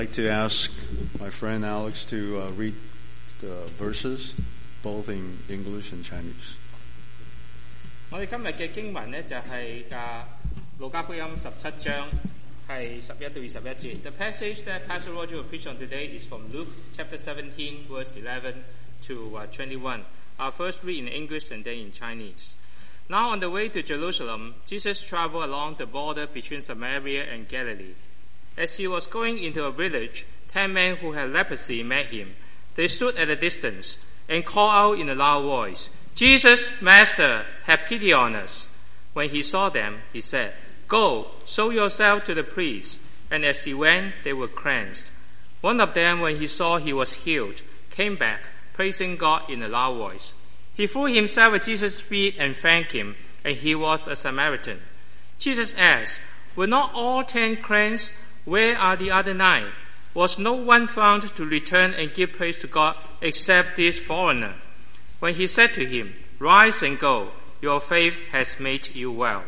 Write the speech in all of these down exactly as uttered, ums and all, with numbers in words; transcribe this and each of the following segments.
I'd like to ask my friend Alex to uh, read the verses, both in English and Chinese. 我哋今日嘅經文呢，就係啊路加福音十七章係十一到二十一節。The passage that Pastor Roger will preach on today is from Luke chapter seventeen, verse eleven to uh, twenty-one. I'll first read in English and then in Chinese. Now on the way to Jerusalem, Jesus traveled along the border between Samaria and Galilee. As he was going into a village, ten men who had leprosy met him. They stood at a distance and called out in a loud voice, "Jesus, Master, have pity on us." When he saw them, he said, "Go, show yourself to the priests." And as he went, they were cleansed. One of them, when he saw he was healed, came back, praising God in a loud voice. He threw himself at Jesus' feet and thanked him, and he was a Samaritan. Jesus asked, "Were not all ten cleansed? Where are the other nine? Was no one found to return and give praise to God except this foreigner?" When he said to him, "Rise and go, your faith has made you well."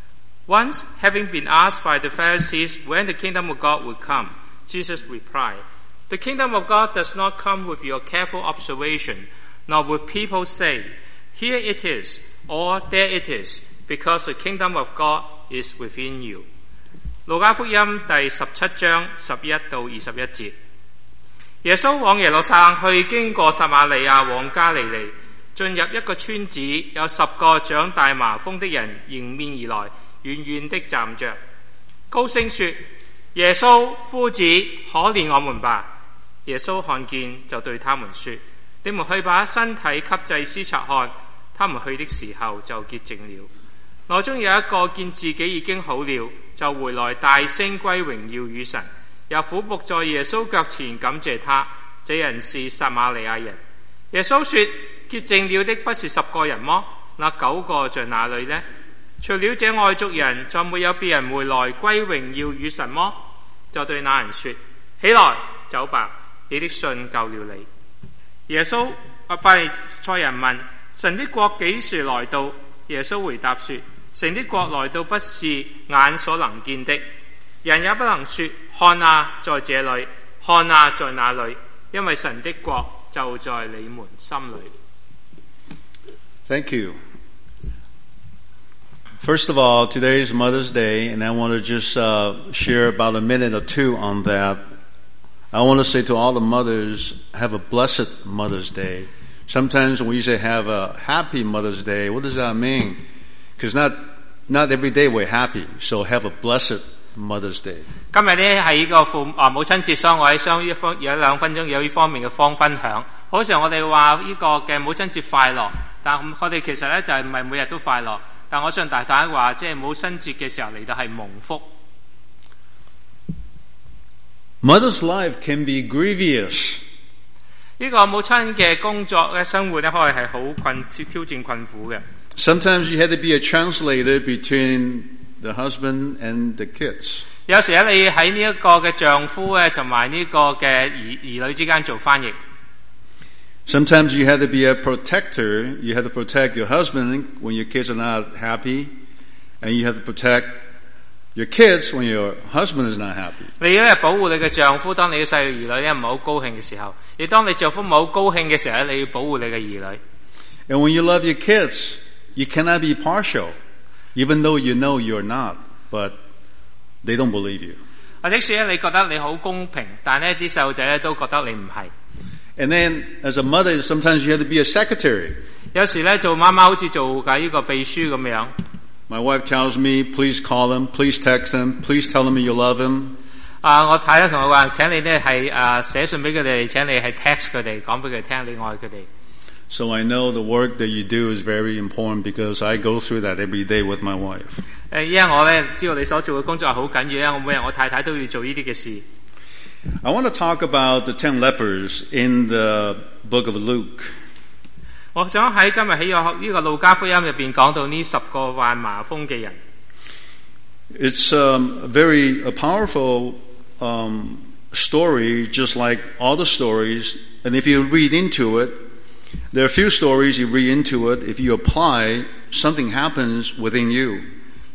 Once, having been asked by the Pharisees when the kingdom of God would come, Jesus replied, "The kingdom of God does not come with your careful observation, nor with people say, 'Here it is,' or 'There it is,' because the kingdom of God is within you." 路加福音第十七章十一到二十一節。耶穌往耶路撒冷去，經過撒瑪利亞往加利利，進入一個村子，有十個長大麻風的人迎面而來，遠遠的站着，高聲說：耶穌夫子，可憐我們吧！耶穌看見就對他們說：你們去把身體給祭司察看。他們去的時候就潔淨了。內中有一個見自己已經好了，就回來大聲歸榮耀與神，又俯伏在耶穌腳前感謝他。這人是撒瑪利亞人。耶穌說：潔淨了的不是十個人麼？那九個在哪裏呢？除了這外族人，再沒有別人回來歸榮耀與神麼？就對那人說：起來，走吧，你的信救了你。耶穌法利賽人問：神的國幾時來到？耶穌回答說：神的國來到不是眼所能見的，人也不能說看啊在這裏，看啊在那裏，因為神的國就在你們心裏。 Thank you. First of all, today is Mother's Day, and I want to just uh, share about a minute or two on that. I want to say to all the mothers, have a blessed Mother's Day. Sometimes when we say have a happy Mother's Day, what does that mean? Because not not every day we're happy, so have a blessed Mother's Day. 今日呢係呢個父啊母親節，所以我喺相呢方有兩分鐘有呢方面嘅方分享。好似我哋話呢個嘅母親節快樂，但我哋其實咧就係唔係每日都快樂。但我想大家話，即係母親節嘅時候嚟到係蒙福。 Mother's life can be grievous. 呢個母親嘅工作咧生活咧可以係好困挑戰困苦嘅。 Sometimes you have to be a translator between the husband and the kids. 有時咧你喺呢一個嘅丈夫咧同埋呢個嘅兒兒女之間做翻譯。 Sometimes you have to be a protector. You have to protect your husband when your kids are not happy, and you have to protect your kids when your husband is not happy. 你要保護你嘅丈夫，當你嘅細路兒女咧唔係好高興嘅時候；而當你丈夫唔係好高興嘅時候咧，你要保護你嘅兒女。And when you love your kids, you cannot be partial, even though you know you're not, but they don't believe you. 或者說你覺得你好公平，但係啲細路仔咧都覺得你唔係。 And then, as a mother, sometimes you have to be a secretary. 有時咧做媽媽好似做緊呢個秘書咁樣。 My wife tells me, please call him, please text him, please tell him you love him. 啊，我太太同我話，請你咧係啊寫信俾佢哋，請你係 text 佢哋，講俾佢聽你愛佢哋。 So I know the work that you do is very important because I go through that every day with my wife. 誒，因為我咧知道你所做嘅工作係好緊要，因為我每日我太太都要做呢啲嘅事。 I want to talk about the ten lepers in the book of Luke. 我想喺今日喺呢個路加福音入邊講到呢十個患麻風嘅人。 It's um, a very a powerful um, story, just like all the stories. And if you read into it, there are a few stories you read into it. If you apply, something happens within you.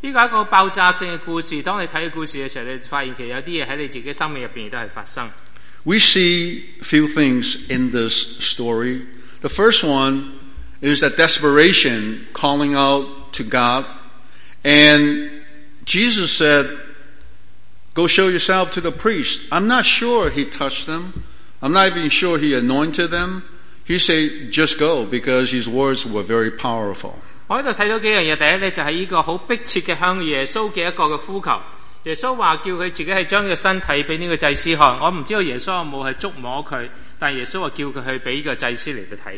呢個係一個爆炸性嘅故事。當你睇嘅故事嘅時候，你發現其實有啲嘢喺你自己生命入邊亦都係發生。 We see few things in this story. The first one is that desperation calling out to God. And Jesus said, go show yourself to the priest. I'm not sure he touched them. I'm not even sure he anointed them. He said, just go, because his words were very powerful. 我喺度睇到幾樣嘢，第一咧就係呢個好迫切嘅向耶穌嘅一個嘅呼求。耶穌話叫佢自己係將呢個身體俾呢個祭司看。我唔知道耶穌有冇係觸摸佢，但耶穌話叫佢去俾呢個祭司嚟到睇。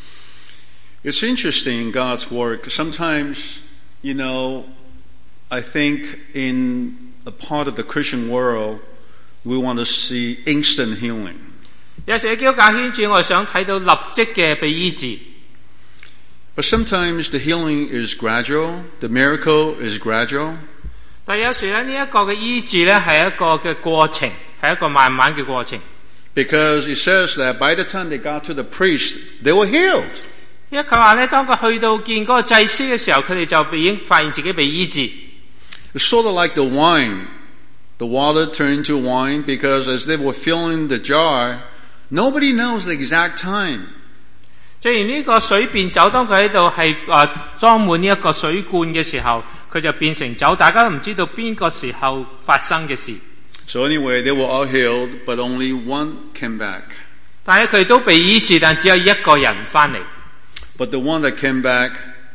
It's interesting in God's work. Sometimes, you know, I think in a part of the Christian world, we want to see instant healing. 有時喺基督教圈子，我係想睇到立即嘅被醫治。 But sometimes the healing is gradual, the miracle is gradual. 但有時咧呢一個嘅醫治咧係一個嘅過程，係一個慢慢嘅過程。 Because it says that by the time they got to the priest, they were healed. 因為佢話咧，當佢去到見嗰個祭司嘅時候，佢哋就已經發現自己被醫治。 It's sort of like the wine. The water turned into wine because as they were filling the jar, nobody knows the exact time. 正如呢個水變酒，當佢喺度係誒裝滿呢一個水罐嘅時候，佢就變成酒，大家都唔知道邊個時候發生嘅事。 So anyway, they were all healed, but only one came back. 但係佢哋都被醫治，但只有一個人翻嚟。 But the one that came back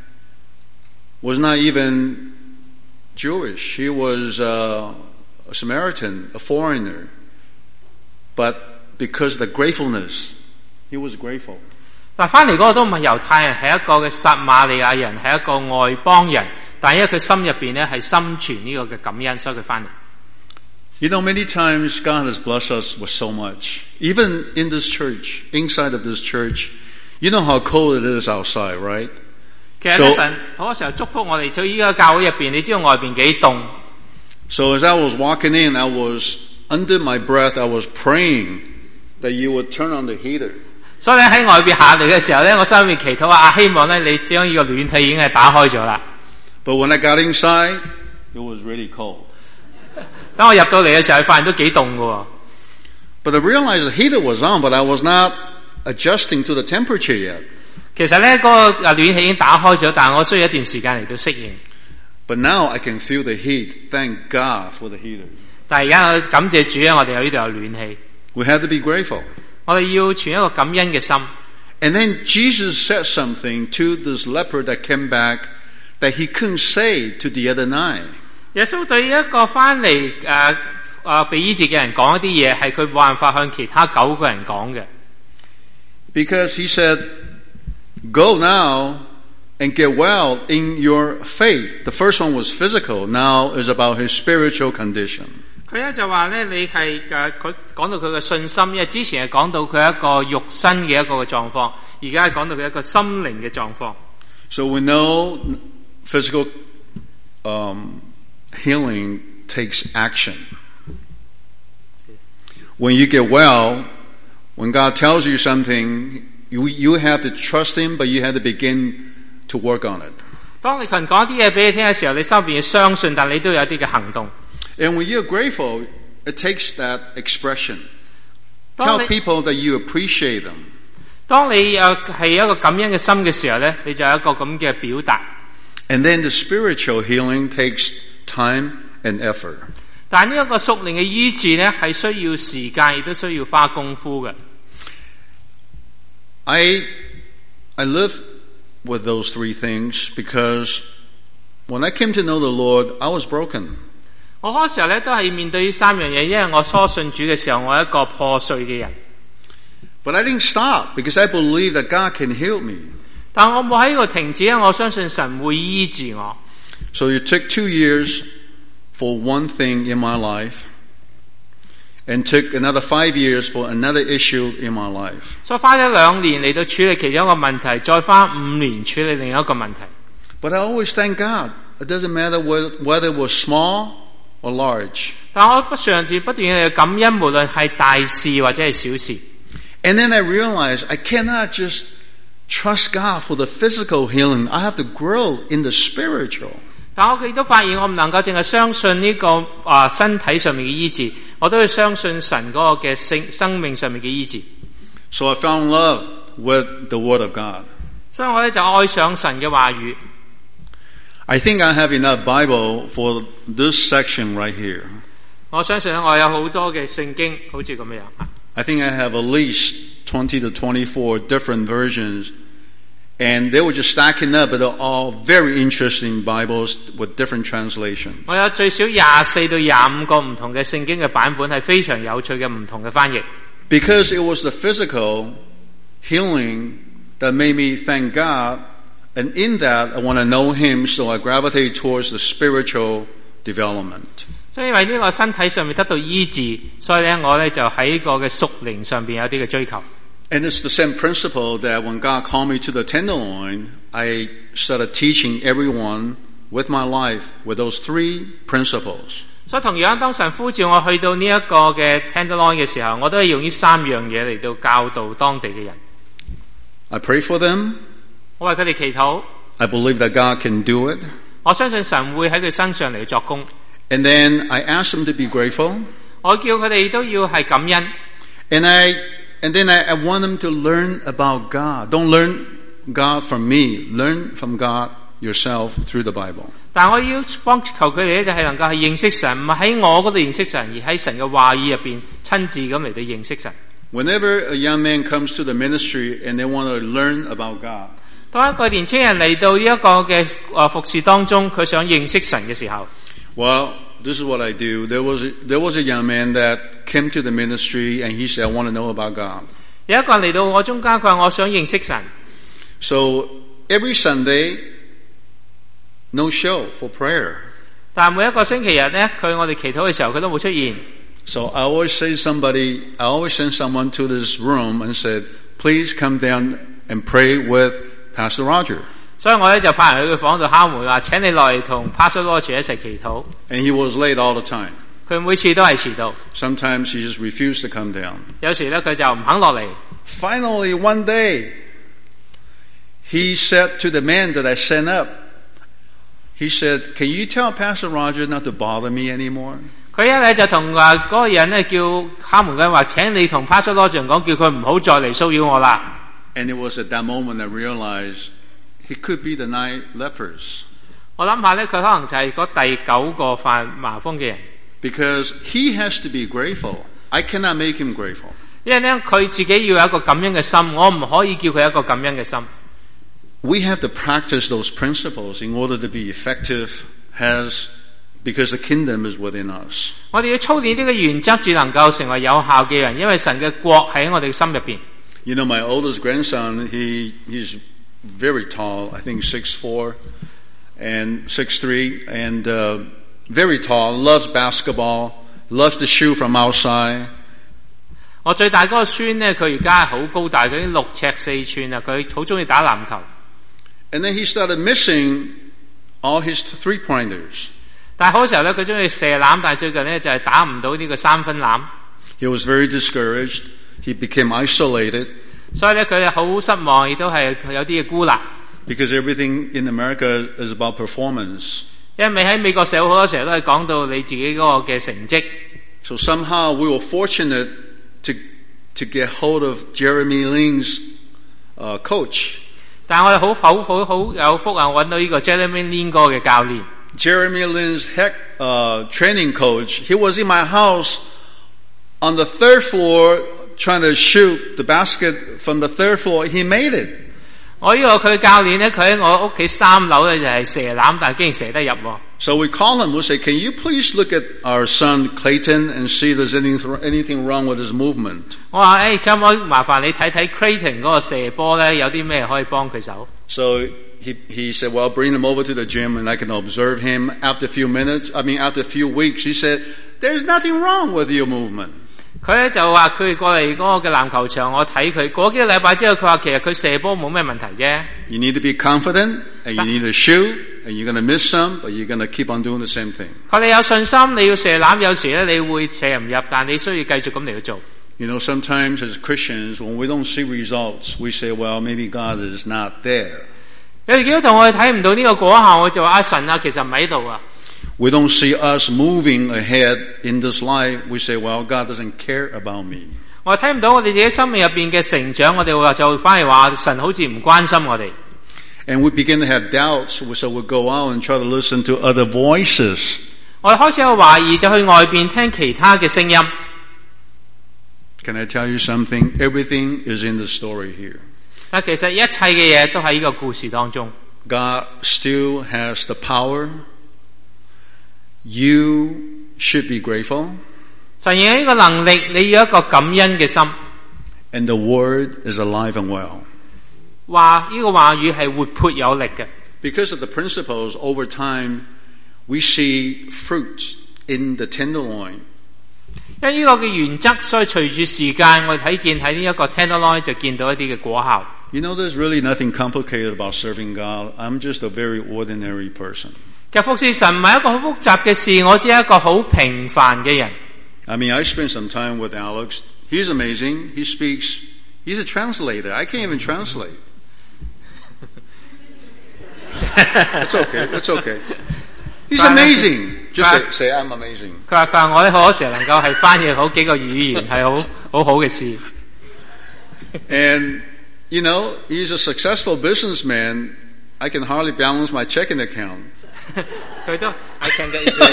was not even Jewish. He was uh, a Samaritan, a foreigner. But because of the gratefulness, he was grateful. 但翻嚟嗰個都唔係猶太人，係一個嘅撒瑪利亞人，係一個外邦人。但因為佢心入邊咧係心存呢個嘅感恩，所以佢翻嚟。 You know, many times God has blessed us with so much. Even in this church, inside of this church, you know how cold it is outside, right? 其實咧神好多時候祝福我哋，就依家教會入邊，你知道外邊幾凍。 So as I was walking in, I was under my breath, I was praying that you would turn on the heater. 所以咧喺外邊下嚟嘅時候咧，我心裏面祈禱啊，希望咧你將呢個暖氣已經係打開咗啦。 But when I got inside, it was really cold. 當我入到嚟嘅時候，發現都幾凍㗎。 But I realized the heater was on, but I was not adjusting to the temperature yet. 其實咧嗰個暖氣已經打開咗，但係我需要一段時間嚟到適應。 But now I can feel the heat. Thank God for the heater. 但係而家我感謝主啊，我哋有呢度有暖氣。 We have to be grateful. 我哋要存一個感恩嘅心。 And then Jesus said something to this leper that came back that he couldn't say to the other nine. 耶穌對一個翻嚟誒誒被醫治嘅人講一啲嘢，係佢冇辦法向其他九個人講嘅。 Because he said, "Go now and get well in your faith." The first one was physical. Now is about his spiritual condition. 佢咧就話咧，你係誒佢講到佢嘅信心，因為之前係講到佢一個肉身嘅一個嘅狀況，而家係講到佢一個心靈嘅狀況。 So we know physical um, healing takes action. When you get well, when God tells you something, you you have to trust Him, but you have to begin to work on it. 當你神講啲嘢俾你聽嘅時候，你心入邊要相信，但你都有一啲嘅行動。 And when you're grateful, it takes that expression. Tell people that you appreciate them. 當你誒係一個感恩嘅心嘅時候咧，你就有一個咁嘅表達。 And then the spiritual healing takes time and effort. 但係呢一個屬靈嘅醫治咧，係需要時間，亦都需要花功夫嘅。 I I live with those three things because when I came to know the Lord, I was broken. 我好多時候咧都係面對呢三樣嘢，因為我初信主嘅時候，我係一個破碎嘅人。 But I didn't stop because I believe that God can heal me. 但我冇喺呢度停止，因為我相信神會醫治我。 So it took two years for one thing in my life, and took another five years for another issue in my life. 所以花咗兩年嚟到處理其中一個問題，再花五年處理另一個問題。 But I always thank God. It doesn't matter whether it was small or large. 但我不上斷不斷嘅感恩，無論係大事或者係小事。 And then I realized I cannot just trust God for the physical healing. I have to grow in the spiritual. 但我亦都發現我唔能夠淨係相信呢、這個啊身體上面嘅醫治，我都要相信神嗰個嘅生生命上面嘅醫治。 So I fell in love with the Word of God. 所以我咧就愛上神嘅話語。 I think I have enough Bible for this section right here. 我相信我有好多嘅聖經，好似咁樣。 I think I have at least twenty to twenty-four different versions, and they were just stacking up, but they're all very interesting Bibles with different translations. 我有最少廿四到廿五個唔同嘅聖經嘅版本，係非常有趣嘅唔同嘅翻譯。 Because it was the physical healing that made me thank God, and in that I want to know Him, so I gravitate towards the spiritual development. 所以因為呢個身體上面得到醫治，所以咧我咧就喺個嘅屬靈上邊有啲嘅追求。 And it's the same principle that when God called me to the Tenderloin, I started teaching everyone with my life with those three principles. 所以同樣當神呼召我去到呢一個嘅 Tenderloin 嘅時候，我都係用呢三樣嘢嚟到教導當地嘅人。 I pray for them. 我為佢哋祈禱。 I believe that God can do it. 我相信神會喺佢身上嚟作工。 And then I ask them to be grateful. 我叫佢哋都要係感恩。 And I and then I, I want them to learn about God. Don't learn God from me. Learn from God yourself through the Bible. 但我要幫求佢哋咧，就係能夠係認識神，唔係喺我嗰度認識神，而喺神嘅話語入邊親自咁嚟到認識神。 Whenever a young man comes to the ministry and they want to learn about God, 當一個年青人嚟到呢一個嘅誒服侍當中，佢想認識神嘅時候 well, this is what I do. There was a, there was a young man that came to the ministry and he said, I want to know about God. 有一個人嚟到我中間，佢話我想認識神。 So every Sunday, no show for prayer. 但係每一個星期日咧，佢我哋祈禱嘅時候，佢都冇出現。 So I always say somebody, I always send someone to this room and said, please come down and pray with Pastor Roger. 所以我咧就派人去佢房度敲門，話請你落嚟同 Pastor Roger 一齊祈禱。 And he was late all the time. 佢每次都係遲到。 Sometimes he just refused to come down. 有時咧佢就唔肯落嚟。 Finally, one day, he said to the man that I sent up, he said, can you tell Pastor Roger not to bother me anymore? 佢一咧就同話嗰個人咧叫敲門嘅話，請你同 Pastor Roger 講，叫佢唔好再嚟騷擾我啦。 And it was at that moment I realized he could be the nine lepers. 我諗下咧，佢可能就係嗰第九個犯麻風嘅人。 Because he has to be grateful. I cannot make him grateful. 因為咧佢自己要有一個感恩嘅心，我唔可以叫佢一個感恩嘅心。 We have to practice those principles in order to be effective as because the kingdom is within us. 我哋要操練呢個原則，至能夠成為有效嘅人，因為神嘅國喺我哋嘅心入邊。 You know, my oldest grandson, he he's very tall. I think six four and six three, and uh, very tall. Loves basketball. Loves to shoot from outside. 我最大嗰個孫咧，佢而家係好高大，佢已經六尺四寸啦。佢好中意打籃球。 And then he started missing all his three pointers. 但係好時候咧，佢中意射籃，但係最近咧就係打唔到呢個三分籃。 He was very discouraged. He became isolated. 所以咧，佢好失望，亦都係有啲嘅孤立。 Because everything in America is about performance. 因為喺美國社會好多時候都係講到你自己嗰個嘅成績。 So somehow we were fortunate to to get hold of Jeremy Lin's uh, coach. 但係我哋好好好好有福啊！揾到呢個 Jeremy Lin 哥嘅教練。 Jeremy Lin's head uh, training coach. He was in my house on the third floor trying to shoot the basket from the third floor. He made it. 我呢個佢教練咧，佢喺我屋企三樓咧就係射籃，但係竟然射得入。 So we call him. We say, "Can you please look at our son Clayton and see if there's anything anything wrong with his movement?" 我話誒，可唔可以麻煩你睇睇 Clayton 嗰個射波咧，有啲咩可以幫佢手？ So he he said, "Well, bring him over to the gym and I can observe him." After a few minutes, I mean, after a few weeks, he said, "There's nothing wrong with your movement." 佢咧就話佢過嚟嗰個嘅籃球場，我睇佢過幾個禮拜之後，佢話其實佢射波冇咩問題啫。 You need to be confident and you need to shoot and you're going to miss some, but you're going to keep on doing the same thing. 佢哋有信心，你要射籃，有時咧你會射唔入，但你需要繼續咁嚟去做。 You know, sometimes as Christians, when we don't see results, we say, "Well, maybe God is not there." 有啲基督徒我哋睇唔到呢個果效，我就話啊神啊，其實唔喺度啊。 We don't see us moving ahead in this life. We say, well, God doesn't care about me. 我睇唔到我哋自己生命入邊嘅成長，我哋話就反而話神好似唔關心我哋。 And we begin to have doubts, so we go out and try to listen to other voices. 我哋開始有懷疑，就去外邊聽其他嘅聲音。 Can I tell you something? Everything is in the story here. 但其實一切嘅嘢都喺呢個故事當中。 God still has the power. You should be grateful. 神有呢個能力，你要一個感恩嘅心。 And the word is alive and well. 話呢個話語係活潑有力嘅。 Because of the principles, over time, we see fruit in the tenderloin. 因為呢個嘅原則，所以隨住時間，我哋睇見喺呢一個 tenderloin 就見到一啲嘅果效。 You know, there's really nothing complicated about serving God. I'm just a very ordinary person. 其實服侍神唔係一個好複雜嘅事，我只係一個好平凡嘅人。 I mean, I spent some time with Alex. He's amazing. He speaks. He's a translator. I can't even translate. It's okay. It's okay. He's amazing. Just say, say I'm amazing. 佢話佢話我咧好多時候能夠係翻譯好幾個語言係好好好嘅事。 And you know, he's a successful businessman. I can hardly balance my checking account. 佢都 I can get it.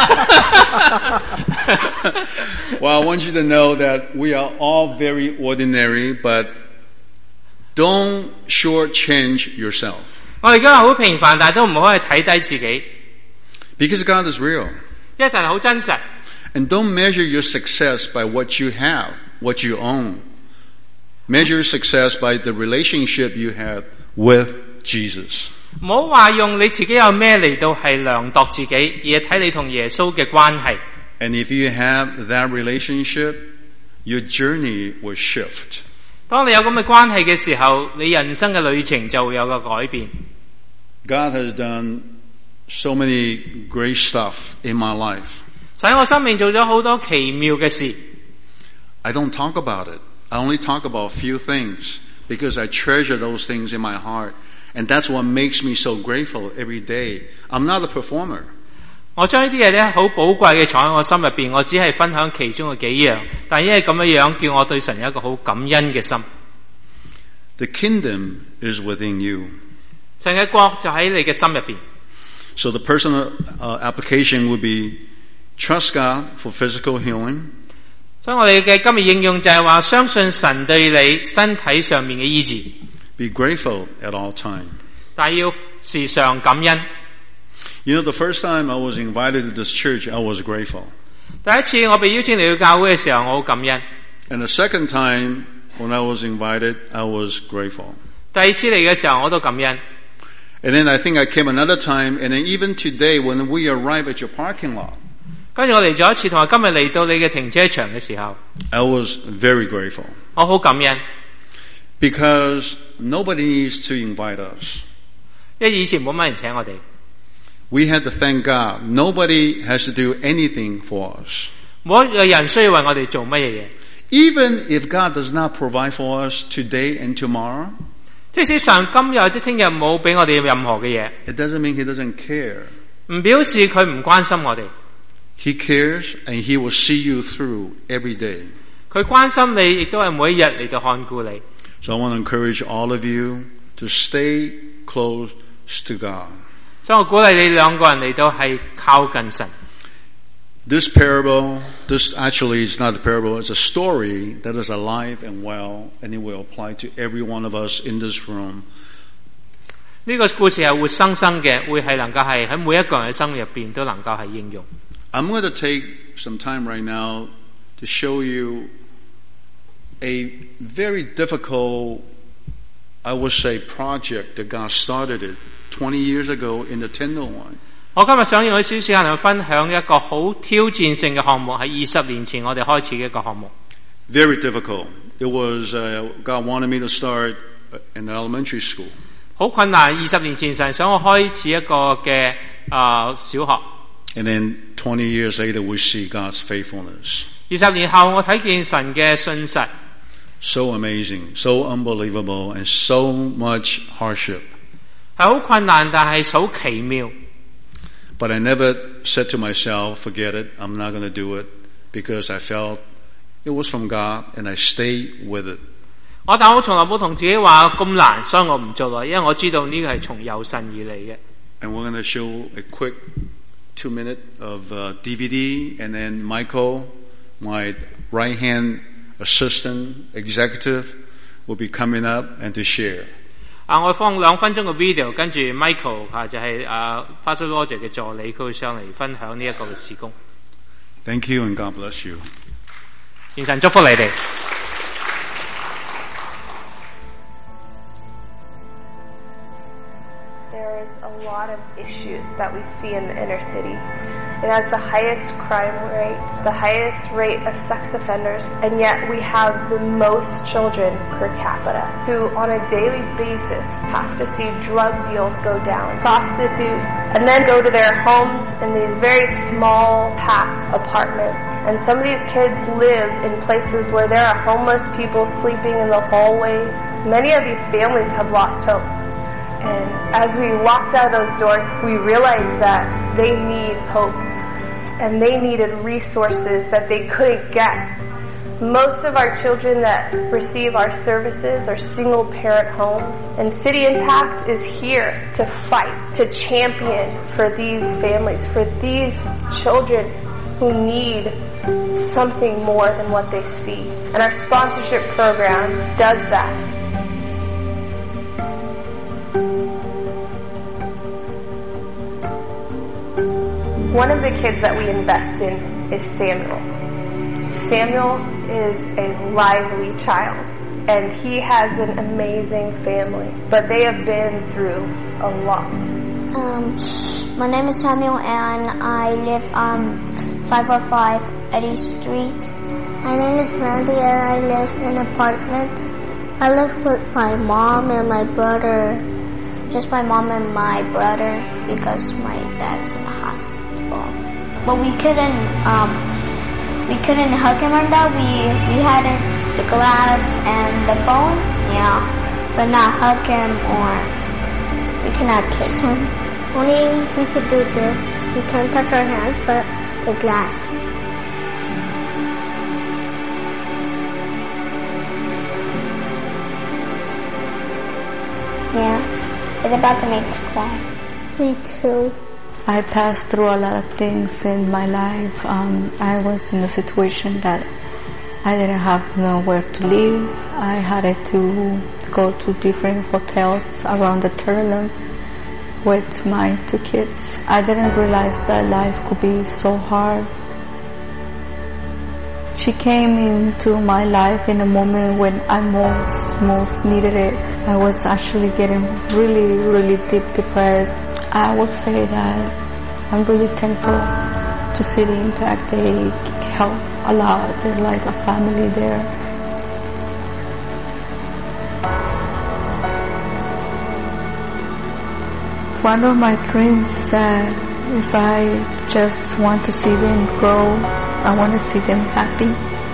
Well, I want you to know that we are all very ordinary, but don't shortchange yourself. 我哋今日好平凡，但係都唔可以睇低自己。 Because God is real. 因為神係好真實。 And don't measure your success by what you have, what you own. Measure your success by the relationship you have with Jesus. 唔好話用你自己有咩嚟到係量度自己，而係睇你同耶穌嘅關係。 And if you have that relationship, your journey will shift. 當你有咁嘅關係嘅時候，你人生嘅旅程就會有個改變。 God has done so many great stuff in my life. 喺我生命做咗好多奇妙嘅事。 I don't talk about it. I only talk about a few things because I treasure those things in my heart. And that's what makes me so grateful every day. I'm not a performer. 我將呢啲嘢咧好寶貴嘅藏喺我心入邊，我只係分享其中嘅幾樣，但係因為咁樣樣，叫我對神有一個好感恩嘅心。 The kingdom is within you. 神嘅國就喺你嘅心入邊。 So the personal uh, application would be trust God for physical healing. 所以我哋嘅今日應用就係話，相信神對你身體上面嘅醫治。 Be grateful at all time. 但係要時常感恩。 You know, the first time I was invited to this church, I was grateful. 第一次我被邀請嚟到教會嘅時候，我好感恩。 And the second time when I was invited, I was grateful. 第二次嚟嘅時候，我都感恩。 And then I think I came another time, and then even today when we arrive at your parking lot, 跟住我嚟咗一次，同埋今日嚟到你嘅停車場嘅時候， I was very grateful. 我好感恩。 Because nobody needs to invite us. 因為以前冇乜人請我哋。 We had to thank God. Nobody has to do anything for us. 冇一個人需要為我哋做乜嘢嘢。 Even if God does not provide for us today and tomorrow, 即使神今日或者聽日冇俾我哋任何嘅嘢， it doesn't mean He doesn't care. 唔表示佢唔關心我哋。 He cares and He will see you through every day. 佢關心你，亦都係每一日嚟到看顧你。 So I want to encourage all of you to stay close to God. 所以我鼓勵你兩個人嚟到係靠近神。 This parable, this actually is not a parable, it's a story that is alive and well, and it will apply to every one of us in this room. 呢個故事係活生生嘅，會係能夠係喺每一個人嘅生命入邊都能夠係應用。 I'm going to take some time right now to show you a very difficult, I would say, project that God started it twenty years ago in the Tenderloin. 我今日想用少少時間嚟分享一個好挑戰性嘅項目，係二十年前我哋開始嘅一個項目。 Very difficult. It was uh, God wanted me to start in elementary school. 好困難，二十年前神想我開始一個嘅啊、呃、小學。 And then twenty years later, we see God's faithfulness. 二十年後，我睇見神嘅信實。 So amazing, so unbelievable, and so much hardship. 係好困難，但係好奇妙。 But I never said to myself, forget it, I'm not going to do it, because I felt it was from God and I stayed with it. 我但我從來冇同自己話咁難，所以我唔做啦，因為我知道呢個係從有神而嚟嘅。 And we're going to show a quick two minute of uh, D V D, and then Michael, my right hand assistant executive, will be coming up and to share. 啊，我放兩分鐘嘅 video， 跟住 Michael 啊就係啊 Pastor Roger 嘅助理，佢會上嚟分享呢一個嘅事工。 Thank you and God bless you. 願神祝福你哋。 There's a lot of issues that we see in the inner city. It has the highest crime rate, the highest rate of sex offenders, and yet we have the most children per capita who on a daily basis have to see drug deals go down, prostitutes, and then go to their homes in these very small, packed apartments. And some of these kids live in places where there are homeless people sleeping in the hallways. Many of these families have lost hope. And as we walked out those doors, we realized that they need hope. And they needed resources that they couldn't get. Most of our children that receive our services are single parent homes. And City Impact is here to fight, to champion for these families, for these children who need something more than what they see. And our sponsorship program does that. One of the kids that we invest in is Samuel. Samuel is a lively child, and he has an amazing family, but they have been through a lot. Um, my name is Samuel, and I live on five oh five Eddy Street. My name is Randy, and I live in an apartment. I live with my mom and my brother. Just my mom and my brother, because my dad's in the hospital. But we couldn't, um, we couldn't hug him or that. We, we had the glass and the phone, yeah, but not hug him or we cannot kiss him. Only we could do this. We can't touch our hands, but the glass. Yeah. It's about to make us cry. Me too. I passed through a lot of things in my life. Um, I was in a situation that I didn't have nowhere to live. I had to go to different hotels around the terminal with my two kids. I didn't realize that life could be so hard. She came into my life in a moment when I most, most needed it. I was actually getting really, really deep depressed. I would say that I'm really thankful to see the impact. They help a lot. They're like a family there. One of my dreams is that if I just want to see them grow, I want to see them happy.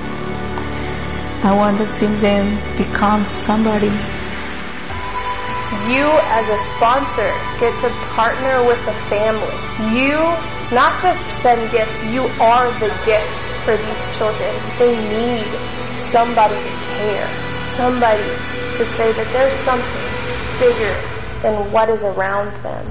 I want to see them become somebody. You as a sponsor get to partner with the family. You not just send gifts, you are the gift for these children. They need somebody to care, somebody to say that there's something bigger than what is around them.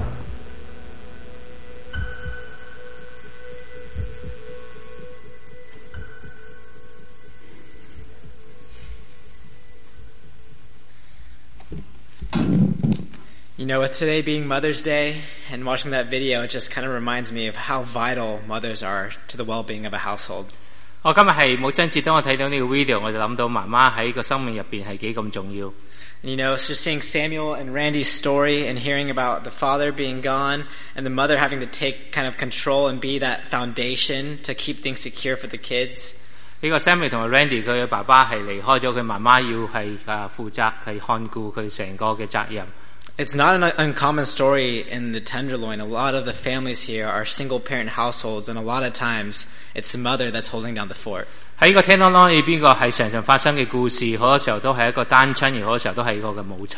You know, with today being Mother's Day and watching that video, it just kind of reminds me of how vital mothers are to the well-being of a household. 我今日係母親節，當我睇到呢個 video， 我就諗到媽媽喺個生命入邊係幾咁重要。 You know, it's just seeing Samuel and Randy's story and hearing about the father being gone and the mother having to take kind of control and be that foundation to keep things secure for the kids. 呢個 Samuel 同埋 Randy 佢嘅爸爸係離開咗，佢媽媽要係誒負責係看顧佢成個嘅責任。 It's not an uncommon story in the Tenderloin. A lot of the families here are single-parent households, and a lot of times it's the mother that's holding down the fort. 喺個 Tenderloin 裏邊個係常常發生嘅故事，好多時候都係一個單親，而好多時候都係一個嘅母親。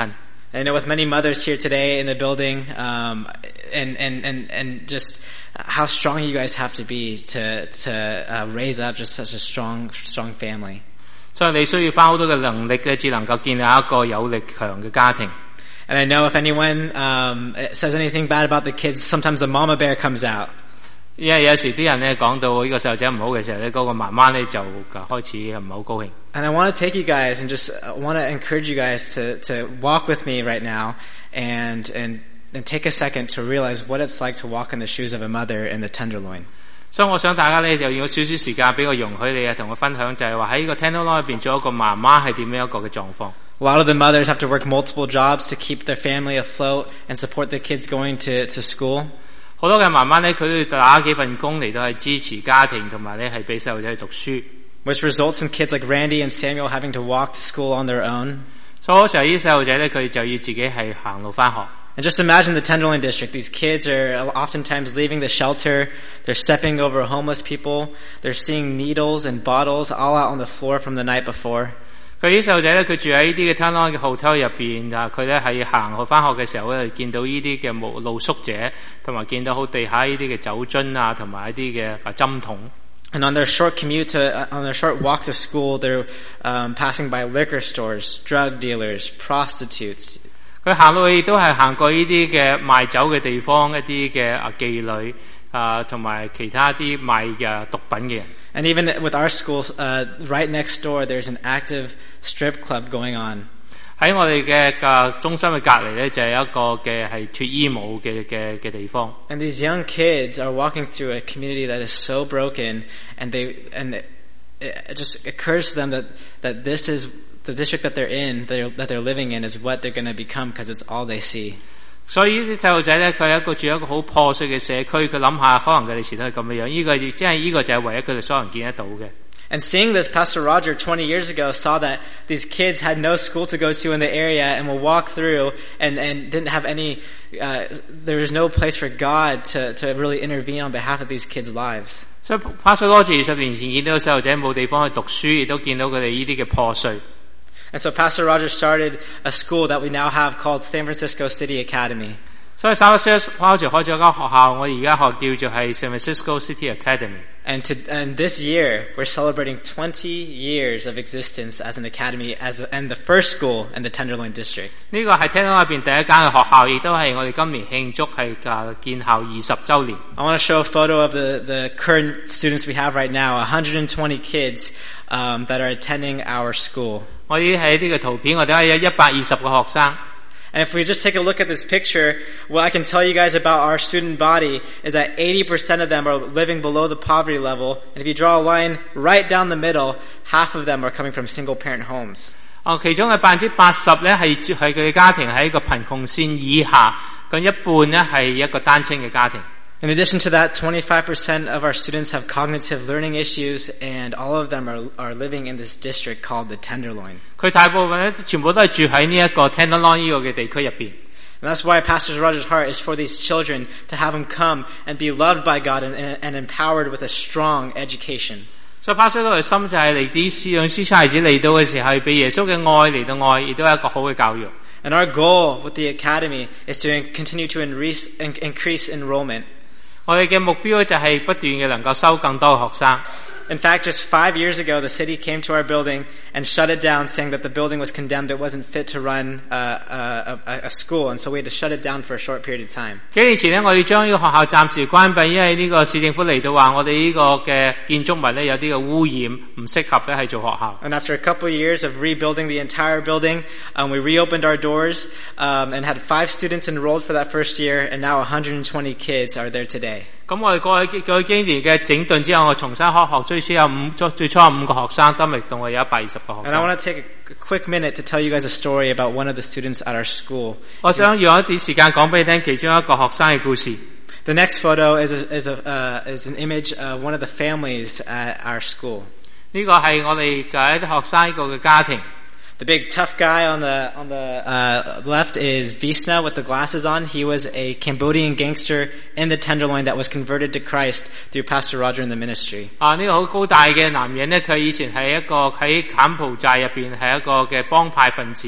I know with many mothers here today in the building, um, and, and, and, and just how strong you guys have to be to, to uh, raise up just such a strong, strong family. 所以你需要花好多嘅能力咧，至能夠建立一個有力強嘅家庭。 And I know if anyone um, says anything bad about the kids, sometimes the mama bear comes out. 因為有時啲人咧講到呢個細路仔唔好嘅時候咧，嗰個媽媽咧就開始唔係好高興。 And I want to take you guys and just want to encourage you guys to to walk with me right now and and and take a second to realize what it's like to walk in the shoes of a mother in the tenderloin. 所以我想大家咧就要少少時間俾我容許你啊，同我分享就係話喺呢個 tenderloin 入邊做一個媽媽係點樣一個嘅狀況。 A lot of the mothers have to work multiple jobs to keep their family afloat and support the kids going to to school. 好多嘅媽媽咧，佢都要打幾份工嚟到係支持家庭，同埋咧係俾細路仔去讀書。 Which results in kids like Randy and Samuel having to walk to school on their own. 所以嗰時候啲細路仔咧，佢就要自己係行路返學。 And just imagine the Tenderloin district. These kids are oftentimes leaving the shelter. They're stepping over homeless people. They're seeing needles and bottles all out on the floor from the night before. 佢啲細路仔咧，佢住喺呢啲嘅 tenderloin 嘅 hotel 入邊啊，佢咧係行去返學嘅時候咧，見到呢啲嘅無露宿者，同埋見到好地下呢啲嘅酒樽啊，同埋一啲嘅針筒。 And on their short commute to, uh, on their short walk to school, they're um, passing by liquor stores, drug dealers, prostitutes. 佢行路亦都係行過呢啲嘅賣酒嘅地方，一啲嘅啊妓女啊，同埋其他啲賣嘅毒品嘅人。 And even with our school, uh, right next door, there's an active strip club going on. 喺我哋嘅嘅中心嘅隔離咧，就係一個嘅係脫衣舞嘅嘅嘅地方。 And these young kids are walking through a community that is so broken, and they and it, it just occurs to them that that this is the district that they're in, that they're, that they're living in, is what they're going to become because it's all they see. 所以呢啲細路仔咧，佢係一個住一個好破碎嘅社區，佢諗下可能佢哋前都係咁嘅樣，呢、這個即係呢個就係唯一佢哋所能見得到嘅。 And seeing this, Pastor Roger twenty years ago saw that these kids had no school to go to in the area and would walk through and, and didn't have any, uh, there was no place for God to, to really intervene on behalf of these kids' lives. 所以 Pastor Roger 二十年前見到細路仔冇地方去讀書，亦都見到佢哋呢啲嘅破碎。 And so Pastor Roger started a school that we now have called San Francisco City Academy. 所以 Pastor Roger 開咗間學校，我而家學叫做係 San Francisco City Academy。 And to, and this year, we're celebrating twenty years of existence as an academy, as a, and the first school in the Tenderloin district. 呢個係 Tenderloin 入邊第一間嘅學校，亦都係我哋今年慶祝係嘅建校二十週年。 I want to show a photo of the, the current students we have right now, one hundred twenty kids um, that are attending our school. 我哋喺呢個圖片，我哋有一百二十個學生。 And if we just take a look at this picture, what I can tell you guys about our student body is that eighty percent of them are living below the poverty level. And if you draw a line right down the middle, half of them are coming from single-parent homes. 哦，其中嘅百分之八十咧係係佢嘅家庭喺一個貧窮線以下，咁一半咧係一個單親嘅家庭。 In addition to that, twenty-five percent of our students have cognitive learning issues, and all of them are, are living in this district called the Tenderloin. 佢大部分咧全部都係住喺呢一個 Tenderloin 呢個嘅地區入邊。 And that's why Pastor Roger's heart is for these children to have them come and be loved by God and, and, and empowered with a strong education. 所以 Pastor Roger 嘅心就係嚟啲師養師差孩子嚟到嘅時候，係俾耶穌嘅愛嚟到愛，亦都係一個好嘅教育。 And our goal with the academy is to continue to increase, increase enrollment. 我哋嘅目標就係不斷嘅能夠收更多嘅學生。 In fact, just five years ago, the city came to our building and shut it down, saying that the building was condemned. It wasn't fit to run uh, a, a, a school, and so we had to shut it down for a short period of time. 幾年前咧，我要將呢個學校暫時關閉，因為呢個市政府嚟到話，我哋呢個嘅建築物咧有啲嘅污染，唔適合咧係做學校。 And after a couple of years of rebuilding the entire building, um, we reopened our doors um, and had five students enrolled for that first year, and now one hundred twenty kids are there today. 咁我哋過去過去幾年嘅整頓之後，我重新開學，最初有五最初有五個學生，今日到我有一百二十個學生。 And I want to take a quick minute to tell you guys a story about one of the students at our school. 我想用一啲時間講俾你聽其中一個學生嘅故事。 The next photo is a, is a uh, is an image of one of the families at our school. 呢個係我哋嘅一啲學生一個嘅家庭。 The big tough guy on the on the uh, left is Visna with the glasses on. He was a Cambodian gangster in the Tenderloin that was converted to Christ through Pastor Roger in the ministry. 啊，呢個好高大嘅男人咧，佢以前係一個喺柬埔寨入邊係一個嘅幫派分子，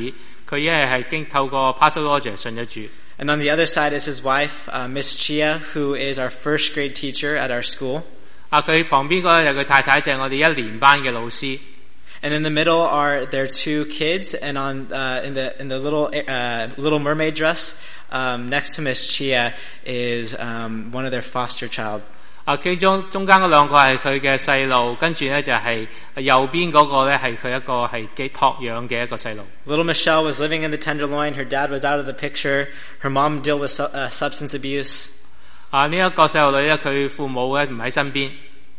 佢一係係經透過 Pastor Roger 信咗主。 And on the other side is his wife, uh, Miss Chia, who is our first grade teacher at our school. 啊，佢旁邊嗰個就佢太太，就係我哋一年班嘅老師。 And in the middle are their two kids, and on uh, in the in the little uh, Little Mermaid dress, um, next to Miss Chia is um, one of their foster child. 啊，其中中間嗰兩個係佢嘅細路，跟住咧就係右邊嗰個咧係佢一個係寄託養嘅一個細路。 Little Michelle was living in the Tenderloin. Her dad was out of the picture. Her mom dealt with su- uh, substance abuse. 啊，呢一個細路女咧，佢父母咧唔喺身邊。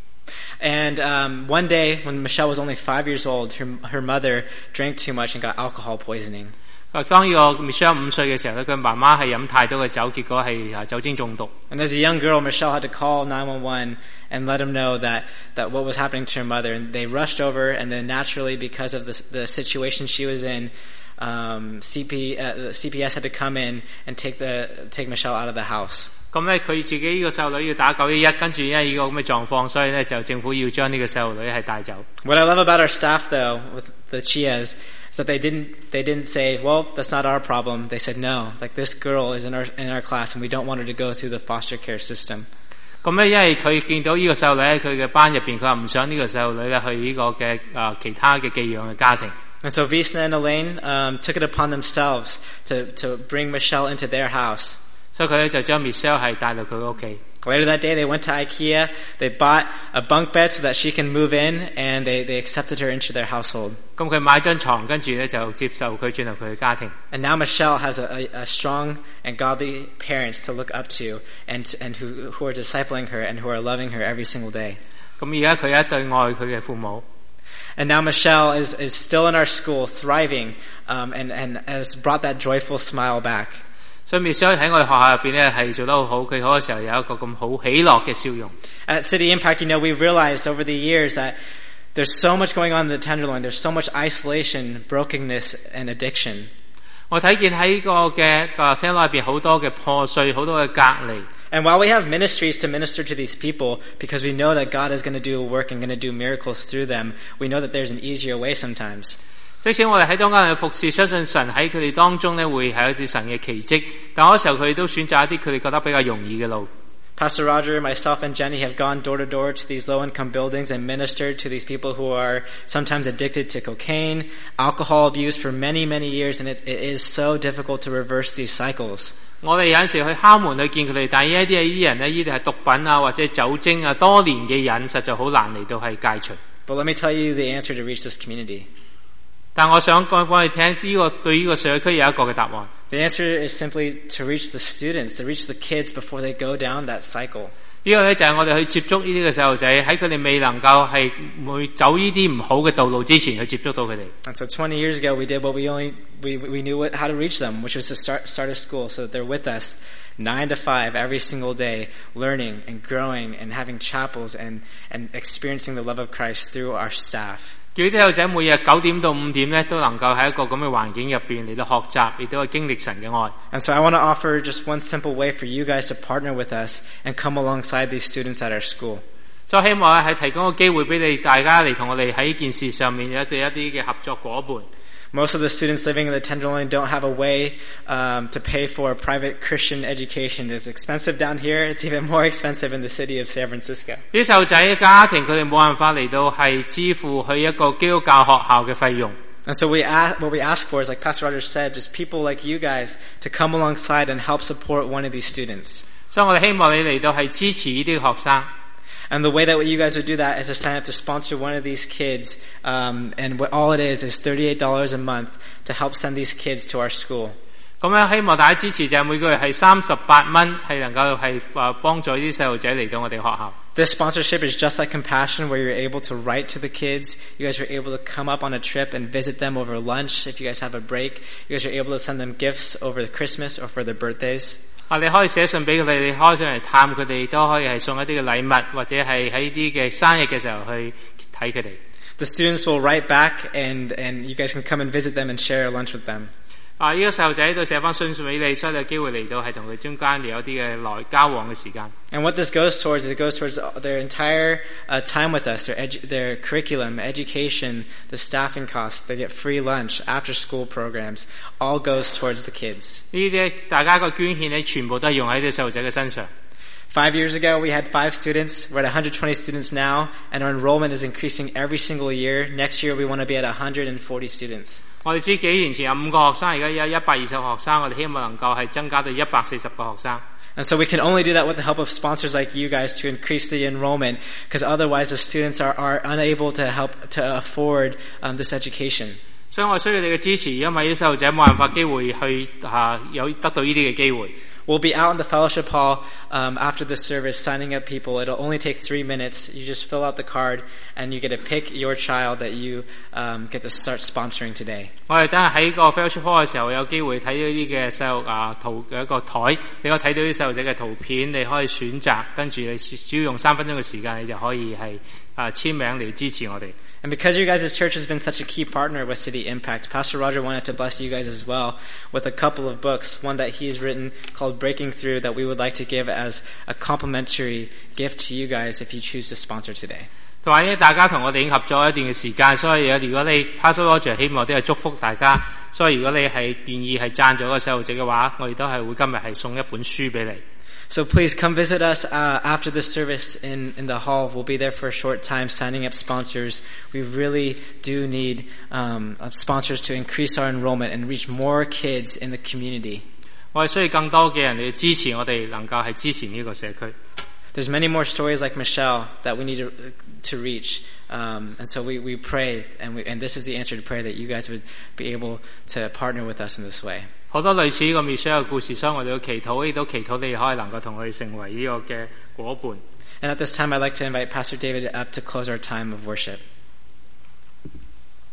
And um, one day, when Michelle was only five years old, her her mother drank too much and got alcohol poisoning. 啊，當呢個 Michelle 五歲嘅時候咧，佢媽媽係飲太多嘅酒，結果係啊酒精中毒。 And as a young girl, Michelle had to call nine one one and let them know that, that what was happening to her mother. And they rushed over, and then naturally, because of the the situation she was in, um, C P uh, the C P S had to come in and take the take Michelle out of the house. 咁咧，佢自己呢個細路女要打九一一，跟住因為呢個咁嘅狀況，所以咧就政府要將呢個細路女係帶走。 What I love about our staff, though, with the Chias, is that they didn't they didn't say, "Well, that's not our problem." They said, "No, like this girl is in our in our class, and we don't want her to go through the foster care system." 咁咧，因為佢見到呢個細路女喺佢嘅班入邊，佢話唔想呢個細路女咧去呢個嘅啊其他嘅寄養嘅家庭。 And so Visna and Elaine um, took it upon themselves to to bring Michelle into their house. 所以佢咧就將 Michelle 係帶到佢屋企。 Later that day, they went to IKEA. They bought a bunk bed so that she can move in, and they, they accepted her into their household. 咁佢買張床，跟住咧就接受佢進入佢嘅家庭。 And now Michelle has a, a, a strong and godly parents to look up to, and and who who are discipling her and who are loving her every single day. 咁而家佢有一對愛佢嘅父母。 And now Michelle is is still in our school, thriving, um, and and has brought that joyful smile back. 所以 Michelle 喺我哋學校入邊咧係做得好好，佢好多時候有一個咁好喜樂嘅笑容。 At City Impact, you know, we've realized over the years that there's so much going on in the Tenderloin. There's so much isolation, brokenness, and addiction. 我睇見喺個嘅個聽落入邊好多嘅破碎，好多嘅隔離。 And while we have ministries to minister to these people, because we know that God is going to do a work and going to do miracles through them, we know that there's an easier way sometimes. 即使我哋喺當間嘅服侍，相信神喺佢哋當中咧會係一啲神嘅奇蹟，但嗰時候佢哋都選擇一啲佢哋覺得比較容易嘅路。 Pastor Roger, myself, and Jenny have gone door to door to these low-income buildings and ministered to these people who are sometimes addicted to cocaine, alcohol abuse for many, many years, and it, it is so difficult to reverse these cycles. 我哋有陣時去敲門去見佢哋，但係呢一啲係呢啲人咧，呢啲係毒品啊或者酒精啊多年嘅癮，實在好難嚟到係戒除。 But let me tell you the answer to reach this community. 但我想講講你聽，呢個對呢個社區有一個嘅答案。 The answer is simply to reach the students, to reach the kids before they go down that cycle. 呢個咧就係我哋去接觸呢啲嘅細路仔，喺佢哋未能夠係會走呢啲唔好嘅道路之前，去接觸到佢哋。 And so twenty years ago, we did what we only we we knew what, how to reach them, which was to start start a school so that they're with us nine to five every single day, learning and growing and having chapels and and experiencing the love of Christ through our staff. 叫啲細路仔每日九點到五點咧，都能夠喺一個咁嘅環境入邊嚟到學習，亦都係經歷神嘅愛。 And so I want to offer just one simple way for you guys to partner with us and come alongside these students at our school. 所以希望係提供個機會俾你大家嚟同我哋喺呢件事上面有一啲一啲嘅合作夥伴。 Most of the students living in the Tenderloin don't have a way um, to pay for a private Christian education. It's expensive down here. It's even more expensive in the city of San Francisco. 啲細路仔嘅家庭佢哋冇辦法嚟到係支付去一個基督教學校嘅費用。 And so we ask, what we ask for is, like Pastor Roger said, just people like you guys to come alongside and help support one of these students. 所以我哋希望你嚟到係支持呢啲學生。 And the way that you guys would do that is to sign up to sponsor one of these kids, um, and what all it is is thirty-eight dollars a month to help send these kids to our school. 咁樣希望大家支持就係每個月係三十八蚊，係能夠係誒幫助呢啲細路仔嚟到我哋學校。 This sponsorship is just like Compassion, where you're able to write to the kids. You guys are able to come up on a trip and visit them over lunch. If you guys have a break, you guys are able to send them gifts over Christmas or for their birthdays. 啊，你可以寫信俾佢哋，你開上嚟探佢哋，都可以係送一啲嘅禮物，或者係喺啲嘅生日嘅時候去睇佢哋。 The students will write back, and and you guys can come and visit them and share a lunch with them. 啊，呢個細路仔喺度寫翻信俾你，所以你有機會嚟到係同佢中間有一啲嘅來交往嘅時間。 And what this goes towards is it goes towards their entire uh, time with us, their edu- their curriculum, education, the staffing costs. They get free lunch, after school programs. All goes towards the kids. 呢啲大家個捐獻咧，全部都係用喺啲細路仔嘅身上。 Five years ago, we had five students. We're at one hundred twenty students now, and our enrollment is increasing every single year. Next year, we want to be at one hundred forty students. 我哋知幾年前有五個學生，而家有一百二十個學生，我哋希望能夠係增加到一百四十個學生。 And so we can only do that with the help of sponsors like you guys to increase the enrollment, because otherwise the students are, are unable to help to afford um, this education. 所以我需要你嘅支持，因為啲細路仔冇辦法機會去啊有得到呢啲嘅機會。 We'll be out in the fellowship hall um, after the service signing up people. It'll only take three minutes. You just fill out the card and you get to pick your child that you um, get to start sponsoring today. 我哋等下喺個 fellowship hall 嘅時候，有機會睇到呢啲嘅細路啊圖嘅一個台，你可以睇到啲細路仔嘅圖片，你可以選擇，跟住你只要用三分鐘嘅時間，你就可以係啊簽名嚟支持我哋。 And because you guys' church has been such a key partner with City Impact, Pastor Roger wanted to bless you guys as well with a couple of books. One that he's written called Breaking Through that we would like to give as a complimentary gift to you guys if you choose to sponsor today. 同埋咧，大家同我哋已經合作一段嘅時間，所以如果你 Pastor Roger 希望都係祝福大家，所以如果你係願意係贊助個細路仔嘅話，我哋都係會今日係送一本書俾你。 So please come visit us uh, after the service in, in the hall. We'll be there for a short time signing up sponsors. We really do need um, sponsors to increase our enrollment and reach more kids in the community. 我哋需要更多嘅人嚟支持我哋，能夠係支持呢個社區。 There's many more stories like Michelle that we need to, to reach. Um, and so we, we pray, and, we, and this is the answer to prayer, that you guys would be able to partner with us in this way. 好多類似呢個 Michelle 嘅故事，所以我哋要祈禱，亦都祈禱你可以能夠同佢成為呢個嘅夥伴。 And at this time, I'd like to invite Pastor David up to close our time of worship.